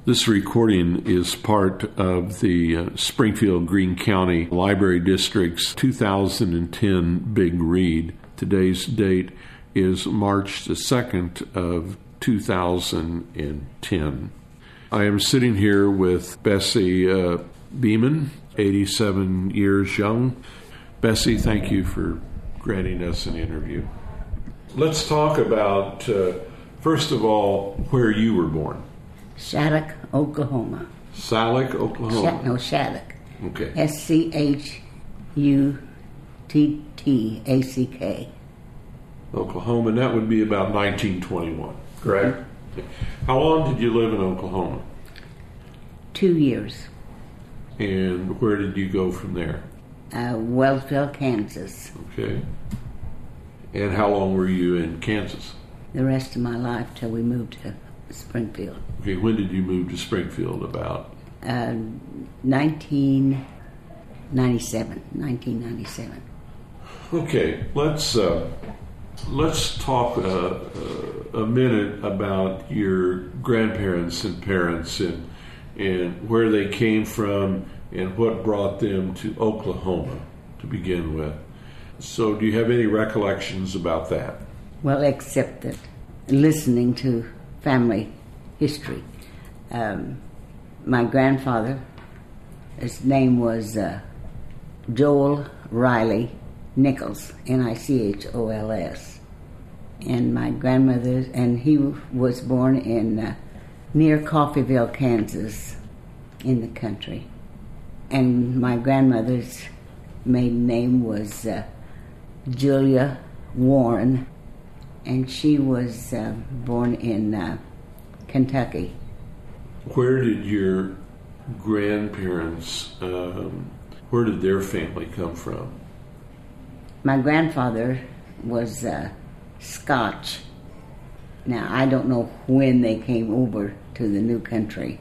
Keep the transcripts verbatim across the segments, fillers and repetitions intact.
This recording is part of the uh, Springfield-Greene County Library District's two thousand ten Big Read. Today's date is March the second of two thousand ten. I am sitting here with Bessie uh, Beeman, eighty-seven years young. Bessie, thank you for granting us an interview. Let's talk about, uh, first of all, where you were born. Shattuck, Oklahoma. Shattuck, Oklahoma? Sh- no, Shattuck. Okay. S C H U T T A C K. Oklahoma, and that would be about nineteen twenty-one, correct? Mm-hmm. How long did you live in Oklahoma? Two years. And where did you go from there? Uh, Wellsville, Kansas. Okay. And how long were you in Kansas? The rest of my life till we moved to Springfield. Okay, when did you move to Springfield about? Uh, nineteen ninety-seven. nineteen ninety-seven. Okay, let's uh, let's talk uh, uh, a minute about your grandparents and parents and and where they came from and what brought them to Oklahoma to begin with. So, do you have any recollections about that? Well, except that listening to family history. Um, my grandfather, his name was uh, Joel Riley Nichols, N I C H O L S. And my grandmother, and he was born in uh, near Coffeyville, Kansas, in the country. And my grandmother's maiden name was uh, Julia Warren, and she was uh, born in uh, Kentucky. Where did your grandparents, um, where did their family come from? My grandfather was uh, Scotch. Now, I don't know when they came over to the new country.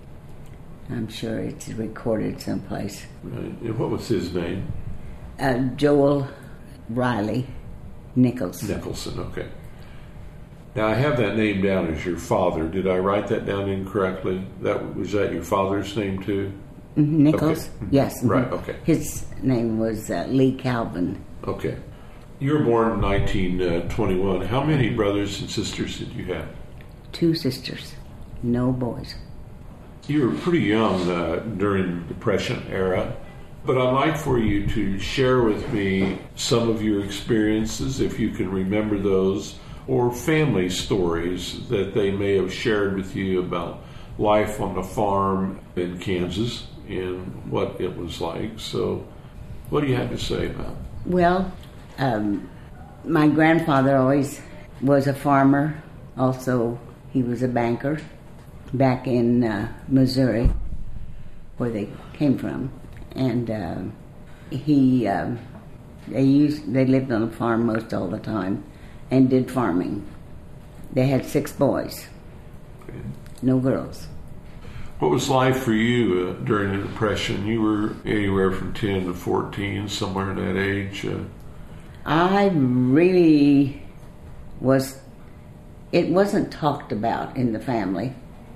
I'm sure it's recorded someplace. Right. And what was his name? Uh, Joel Riley Nichols. Nicholson, okay. Now, I have that name down as your father. Did I write that down incorrectly? That was that your father's name, too? Mm-hmm. Nichols? Okay. Yes. Mm-hmm. Right, okay. His name was uh, Lee Calvin. Okay. You were born in nineteen twenty-one. How many brothers and sisters did you have? Two sisters. No boys. You were pretty young uh, during the Depression era, but I'd like for you to share with me some of your experiences, if you can remember those, or family stories that they may have shared with you about life on the farm in Kansas and what it was like. So what do you have to say about it? Well, um, my grandfather always was a farmer. Also, he was a banker back in uh, Missouri, where they came from. And uh, he, uh, they used, they lived on a farm most all the time and did farming. They had six boys, Okay. no girls. What was life for you uh, during the Depression? You were anywhere from ten to fourteen, somewhere in that age. Uh, I really was, it wasn't talked about in the family.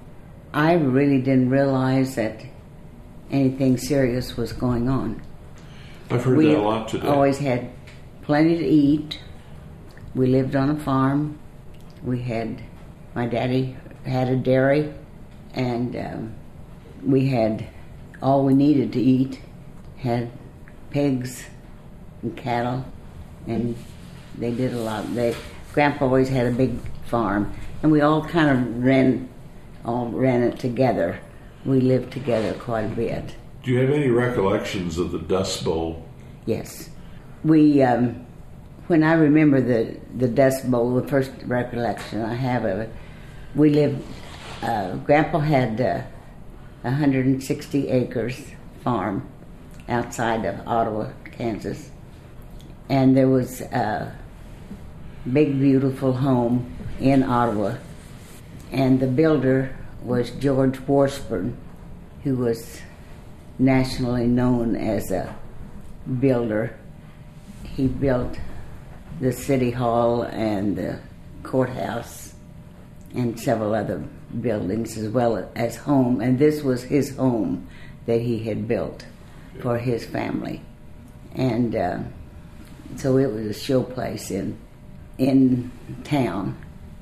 I really didn't realize that anything serious was going on. I've heard we that a lot today. always had plenty to eat. We lived on a farm. We had, my daddy had a dairy, and um, we had all we needed to eat. Had pigs and cattle, and they did a lot. They, Grandpa always had a big farm, and we all kind of ran, all ran it together. We lived together quite a bit. Do you have any recollections of the Dust Bowl? Yes. We, um, when I remember the, the Dust Bowl, the first recollection I have of it, we lived, uh, Grandpa had uh, one hundred sixty acres farm outside of Ottawa, Kansas. And there was a big, beautiful home in Ottawa. And the builder was George Washburn, who was nationally known as a builder. He built the city hall and the courthouse and several other buildings as well as home, and this was his home that he had built for his family. And uh, so it was a show place in in town.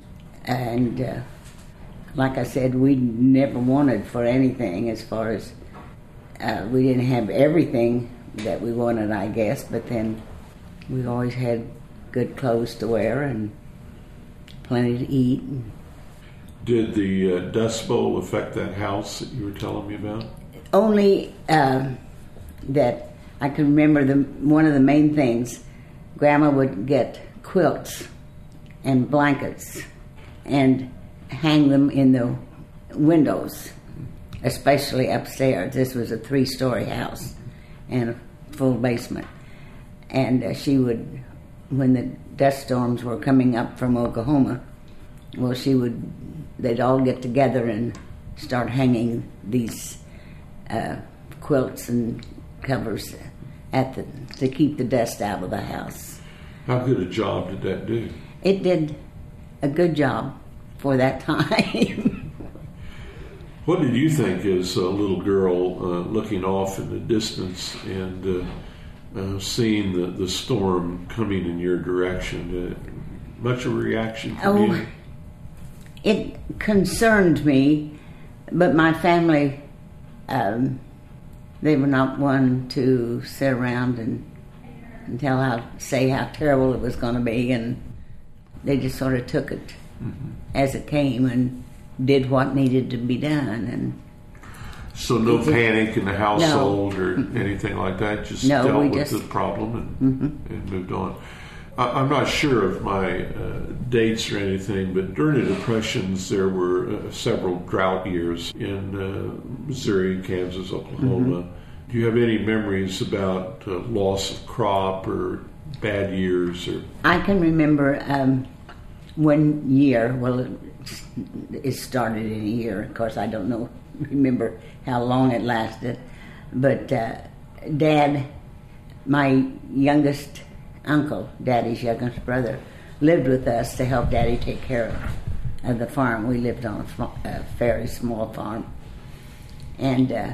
And uh, like I said, we never wanted for anything as far as, uh, we didn't have everything that we wanted, I guess, but then we always had good clothes to wear and plenty to eat. Did the uh, Dust Bowl affect that house that you were telling me about? Only uh, that I can remember the one of the main things, Grandma would get quilts and blankets and hang them in the windows, especially upstairs. This was a three-story house and a full basement. And uh, she would, when the dust storms were coming up from Oklahoma, well, she would, they'd all get together and start hanging these uh, quilts and covers at the to keep the dust out of the house. How good a job did that do? It did a good job for that time. What did you think as a little girl uh, looking off in the distance and uh, uh, seeing the, the storm coming in your direction? Uh, much of a reaction from oh, you? It concerned me, but my family, um, they were not one to sit around and, and tell how say how terrible it was going to be, and they just sort of took it mm-hmm. as it came and did what needed to be done. And so no just, panic in the household no. or anything like that? Just no, dealt with just, the problem and, mm-hmm. and moved on. I, I'm not sure of my uh, dates or anything, but during the Depressions there were uh, several drought years in uh, Missouri, Kansas, Oklahoma. Mm-hmm. Do you have any memories about uh, loss of crop or bad years? Or I can remember um, one year, well, it, it started in a year. Of course, I don't know, remember how long it lasted. But uh, Dad, my youngest uncle, Daddy's youngest brother, lived with us to help Daddy take care of, of the farm. We lived on a, a very small farm. And uh,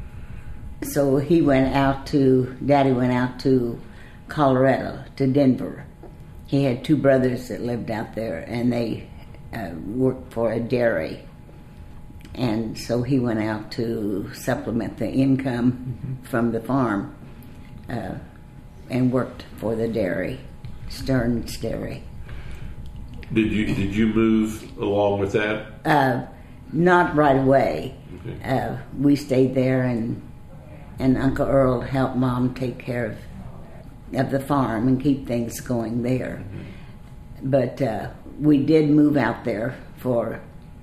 so he went out to, Daddy went out to Colorado, to Denver. He had two brothers that lived out there, and they uh, worked for a dairy. And so he went out to supplement the income mm-hmm. from the farm uh, and worked for the dairy, Stearns Dairy. Did you did you move along with that? Uh, not right away. Okay. Uh, we stayed there, and and Uncle Earl helped Mom take care of of the farm and keep things going there. Mm-hmm. But uh, we did move out there for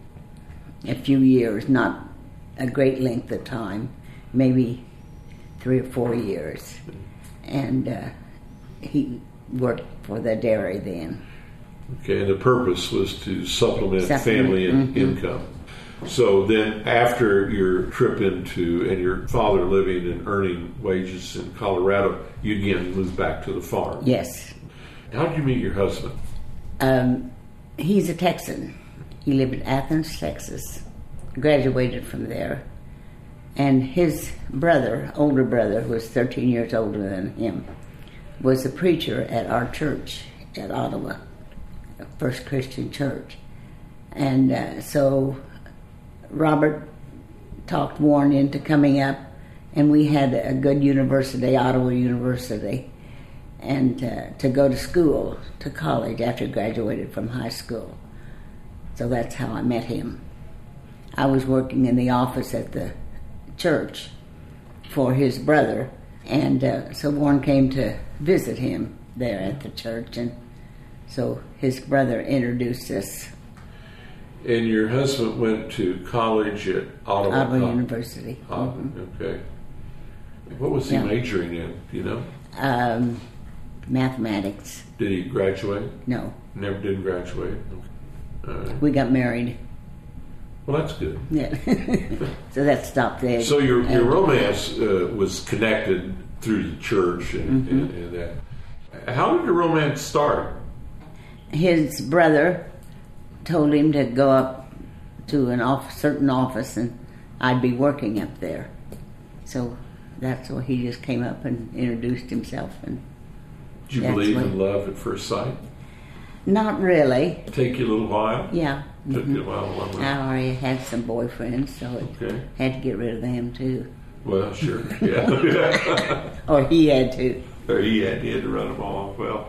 a few years, not a great length of time, maybe three or four years. And uh, he worked for the dairy then. Okay, and the purpose was to supplement, supplement. family and mm-hmm. income. So then after your trip into, and your father living and earning wages in Colorado, you again moved back to the farm. Yes. How did you meet your husband? Um, he's a Texan. He lived in Athens, Texas. Graduated from there. And his brother, older brother, who was thirteen years older than him, was a preacher at our church at Ottawa, First Christian Church. And uh, so Robert talked Warren into coming up, and we had a good university, Ottawa University, and uh, to go to school, to college after he graduated from high school. So that's how I met him. I was working in the office at the church for his brother, and uh, so Warren came to visit him there at the church, and so his brother introduced us. And your husband went to college at Ottawa, Ottawa University. Oh, mm-hmm. Okay. What was he yeah. majoring in, do you know? Um, mathematics. Did he graduate? No. Never did graduate? Okay. All right. We got married. Well, that's good. Yeah. So that stopped there. So your your romance uh, was connected through the church and, mm-hmm. and, and that. How did the romance start? His brother told him to go up to an off, certain office, and I'd be working up there. So that's why he just came up and introduced himself. And did you believe in love at first sight? Not really. Take you a little while? Yeah. Took mm-hmm. you a while. I already had some boyfriends, so I okay. had to get rid of them too. Well, sure. Yeah. Or he had to. Or he had, he had to run them off. Well,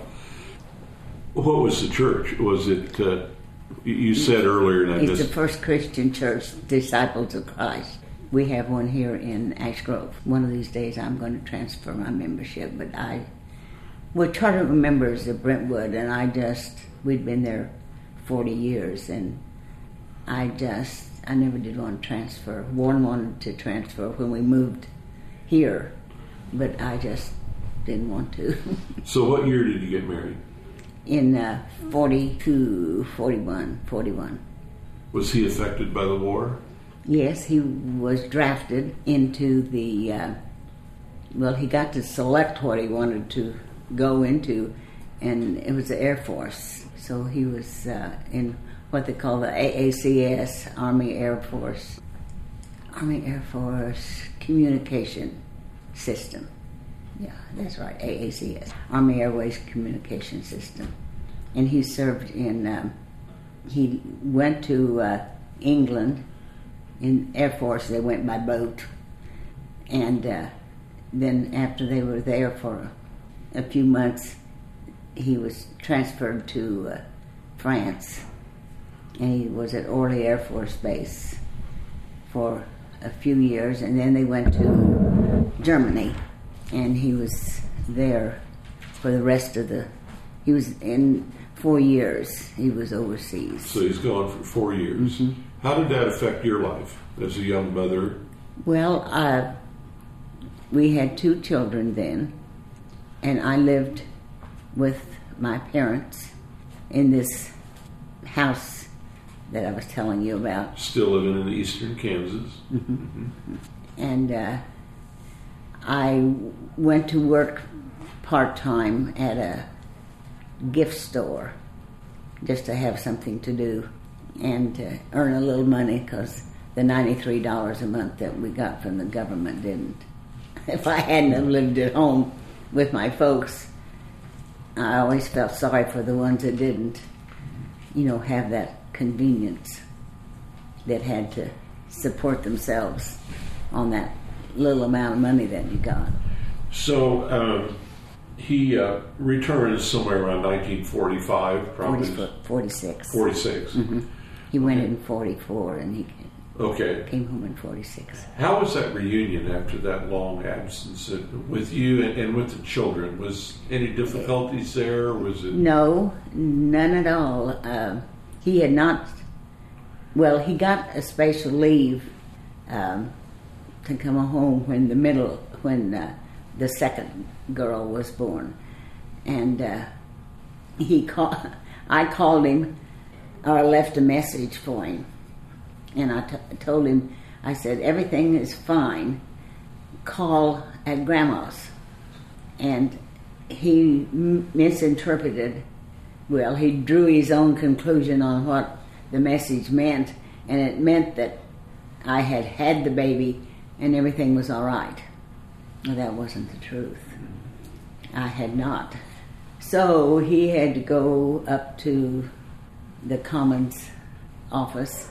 what was the church? Was it, uh, you said earlier, and I It's missed... the First Christian Church, Disciples of Christ. We have one here in Ash Grove. One of these days I'm going to transfer my membership, but I... We're charter members of Brentwood, and I just... We'd been there forty years, and I just... I never did want to transfer. Warren wanted to transfer when we moved here, but I just didn't want to. So what year did you get married? In uh, forty-two, forty-one, forty-one. Was he affected by the war? Yes, he was drafted into the, uh, well, he got to select what he wanted to go into, and it was the Air Force. So he was uh, in what they call the A A C S, Army Air Force, Army Air Force Communication System. Yeah, that's right, A A C S, Army Airways Communication System. And he served in, um, he went to uh, England. In Air Force, they went by boat. And uh, then after they were there for a, a few months, he was transferred to uh, France. And he was at Orly Air Force Base for a few years. And then they went to Germany. And he was there for the rest of the... He was in four years. He was overseas. So he's gone for four years. Mm-hmm. How did that affect your life as a young mother? Well, uh, we had two children then, and I lived with my parents in this house that I was telling you about. Still living in eastern Kansas. Mm-hmm. Mm-hmm. And uh, I went to work part-time at a gift store just to have something to do and to earn a little money, because the ninety-three dollars a month that we got from the government didn't. If I hadn't have lived at home with my folks, I always felt sorry for the ones that didn't, you know, have that convenience, that had to support themselves on that little amount of money that you got. So um, he uh, returned somewhere around nineteen forty-five, probably. forty, forty-six. forty-six. Mm-hmm. He went in forty-four, and he came, okay. came home in forty-six. How was that reunion after that long absence with you and, and with the children? Was any difficulties there? Or was it? No, none at all. Uh, he had not. Well, he got a special leave um, to come home when the middle, when uh, the second girl was born, and uh, he called. I called him. Or I left a message for him, and I t- told him, I said, everything is fine, call at Grandma's. And he m- misinterpreted, well, he drew his own conclusion on what the message meant, and it meant that I had had the baby and everything was all right. Well, that wasn't the truth. I had not. So he had to go up to the Commons office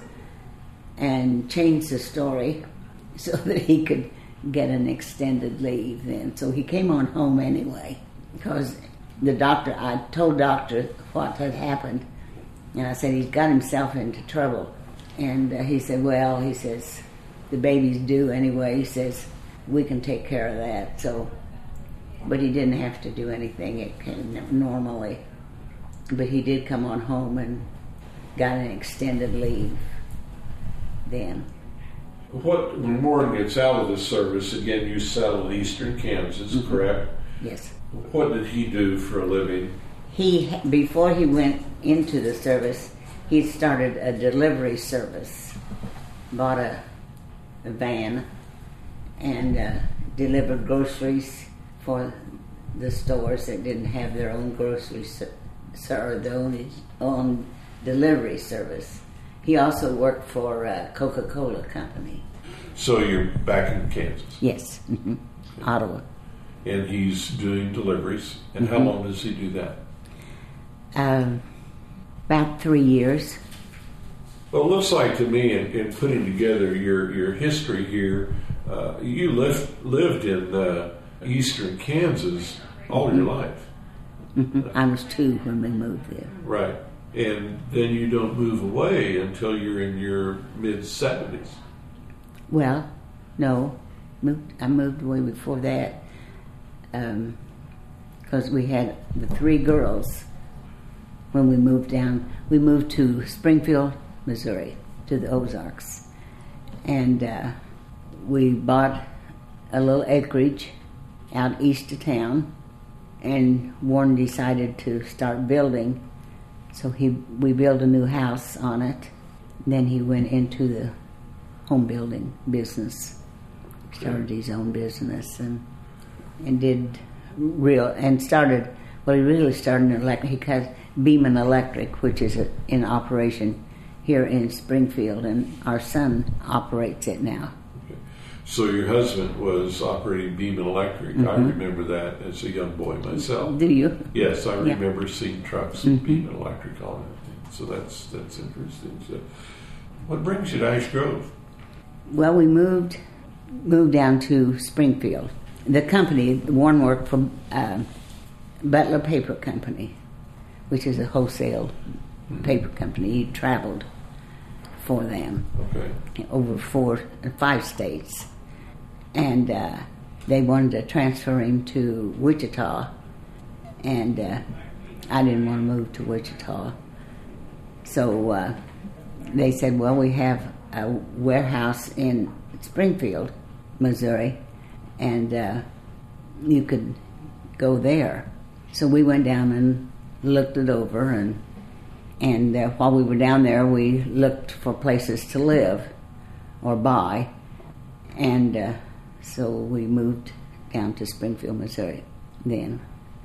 and change the story so that he could get an extended leave then. So he came on home anyway, because the doctor, I told doctor what had happened, and I said he's got himself into trouble. And uh, he said, well, he says, the baby's due anyway. He says, we can take care of that. So, but he didn't have to do anything. It came normally. But he did come on home and got an extended leave then. What, when Warren gets out of the service, again, you settled in eastern Kansas, mm-hmm. correct? Yes. What did he do for a living? He, before he went into the service, he started a delivery service, bought a, a van, and uh, delivered groceries for the stores that didn't have their own grocery ser- or their own, own delivery service. He also worked for uh, Coca-Cola Company. So you're back in Kansas? Yes, mm-hmm. Okay. Ottawa. And he's doing deliveries. And mm-hmm. how long does he do that? Uh, about three years. Well, it looks like to me, in, in putting together your, your history here, uh, you lived, lived in uh, eastern Kansas all mm-hmm. your life. Mm-hmm. I was two when we moved there. Right. And then you don't move away until you're in your mid-seventies. Well, no. Moved, I moved away before that because um, we had the three girls when we moved down. We moved to Springfield, Missouri, to the Ozarks. And uh, we bought a little acreage out east of town, and Warren decided to start building. So he we built a new house on it. Then he went into the home building business, started his own business, and and did real and started. Well, he really started in electric. He has Beeman Electric, which is a, in operation here in Springfield, and our son operates it now. Okay. So your husband was operating Beeman Electric. Mm-hmm. I remember that as a young boy myself. Do you? Yes, I yeah. remember seeing trucks with mm-hmm. Beeman Electric on it. So that's that's interesting. So, what brings you to Ash Grove? Well, we moved moved down to Springfield. The company, Warren worked for uh, Butler Paper Company, which is a wholesale mm-hmm. paper company. He traveled for them okay. over four, five states. And uh, they wanted to transfer him to Wichita, and uh, I didn't want to move to Wichita. So uh, they said, well, we have a warehouse in Springfield, Missouri, and uh, you could go there. So we went down and looked it over, and and uh, while we were down there, we looked for places to live or buy, and uh, so we moved down to Springfield, Missouri then.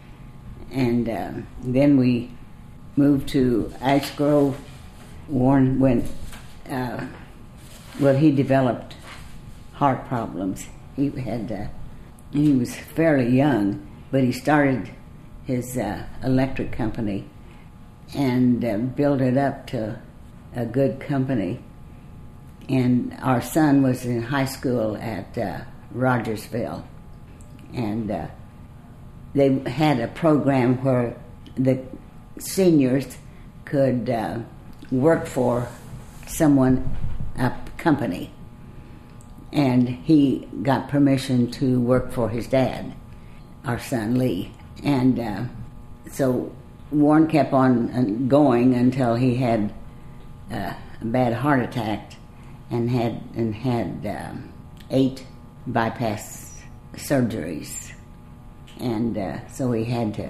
And uh, then we moved to Ash Grove. Warren went, uh, well, he developed heart problems. He had, uh, he was fairly young, but he started his uh, electric company and uh, built it up to a good company. And our son was in high school at uh, Rogersville, and uh, they had a program where the seniors could uh, work for someone, a company, and he got permission to work for his dad, our son Lee. And uh, so Warren kept on going until he had uh, a bad heart attack and had and had um, eight bypass surgeries, and uh, so he had to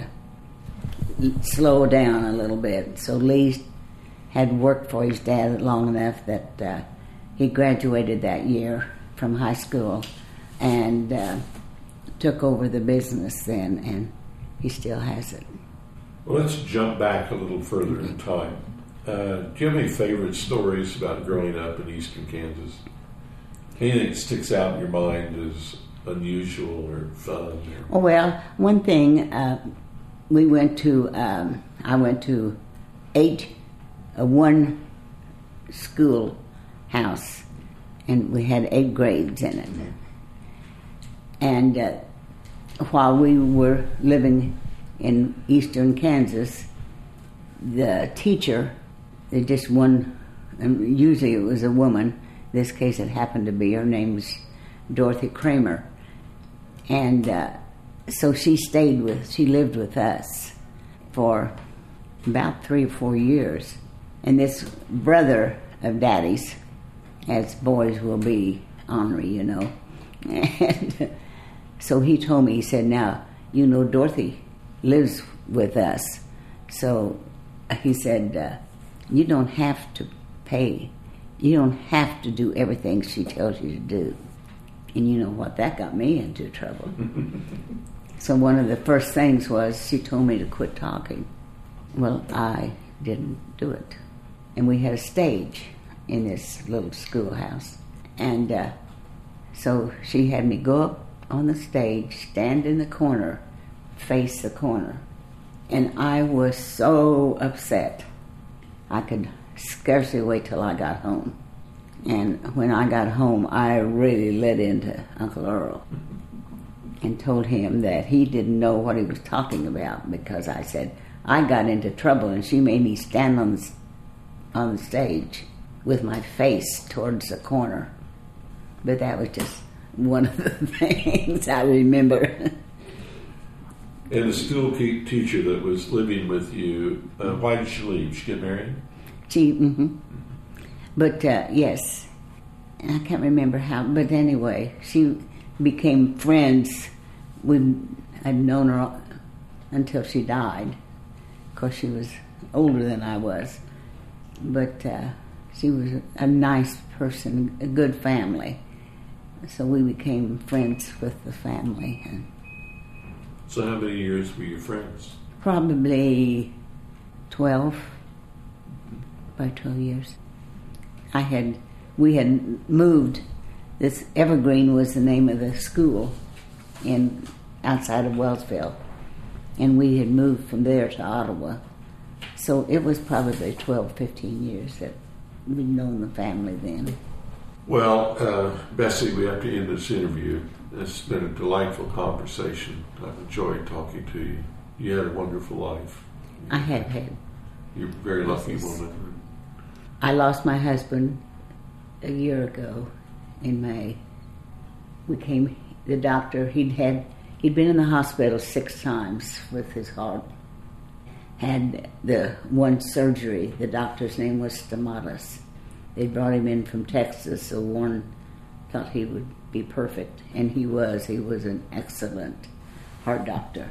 slow down a little bit. So Lee had worked for his dad long enough that uh, he graduated that year from high school and uh, took over the business then, and he still has it. Well, let's jump back a little further in time. Uh, do you have any favorite stories about growing up in eastern Kansas? Anything that sticks out in your mind as unusual or fun? Or... Oh, well, one thing, uh, we went to, um, I went to eight, uh, one school house, and we had eight grades in it. And uh, while we were living in eastern Kansas, the teacher, they just one, and usually it was a woman. In this case, it happened to be, her name was Dorothy Kramer. And uh, so she stayed with, she lived with us for about three or four years. And this brother of Daddy's, as boys will be, ornery, you know. And so he told me, he said, now, you know, Dorothy lives with us. So he said, uh, you don't have to pay. You don't have to do everything she tells you to do. And you know what? That got me into trouble. So one of the first things was she told me to quit talking. Well, I didn't do it. And we had a stage in this little schoolhouse. And uh, so she had me go up on the stage, stand in the corner, face the corner. And I was so upset. I could scarcely wait till I got home. And when I got home, I really let into Uncle Earl and told him that he didn't know what he was talking about, because I said, I got into trouble and she made me stand on the, on the stage with my face towards the corner. But that was just one of the things I remember. And the school te- teacher that was living with you, uh, why did she leave? She get married? She, mm-hmm. But, uh, yes, I can't remember how, but anyway, she became friends. We, I'd known her until she died, because she was older than I was. But uh, she was a nice person, a good family. So we became friends with the family. And so how many years were you friends? Probably twelve, by twelve years. I had, we had moved, this Evergreen was the name of the school in outside of Wellsville, and we had moved from there to Ottawa. So it was probably twelve, fifteen years that we'd known the family then. Well, uh, Bessie, we have to end this interview. It's been a delightful conversation. I've enjoyed talking to you. You had a wonderful life. I have had. You're a very lucky woman. I lost my husband a year ago in May. We came, the doctor, he'd had, he'd been in the hospital six times with his heart. Had the one surgery, the doctor's name was Stamatis. They brought him in from Texas, so Warren thought he would be perfect, and he was. He was an excellent heart doctor.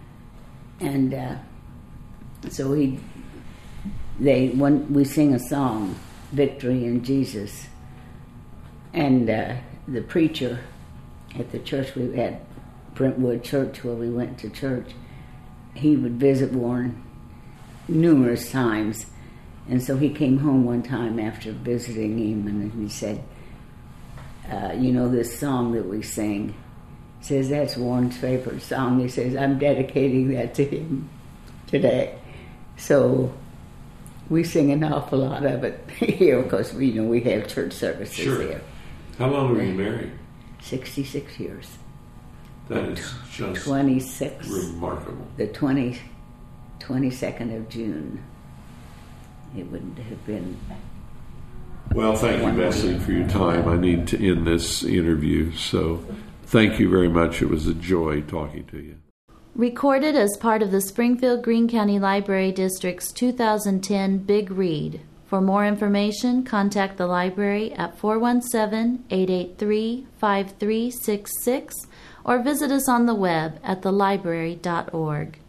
And uh, so he, they, when we sing a song, Victory in Jesus, and uh, the preacher at the church we had, Brentwood Church, where we went to church, he would visit Warren numerous times. And so he came home one time after visiting him, and he said, uh, you know, this song that we sing, he says, that's Warren's favorite song. He says, I'm dedicating that to him today. So we sing an awful lot of it here, because we, you know, we have church services sure. here. How long were you married? sixty-six years. That is just twenty-six remarkable. The twenty, twenty-second of June. It would have been. Well, thank you, Bessie, for your time. I need to end this interview, so thank you very much. It was a joy talking to you. Recorded as part of the Springfield Greene County Library District's two thousand ten Big Read. For more information, contact the library at four one seven, eight eight three, five three six six or visit us on the web at the library dot org.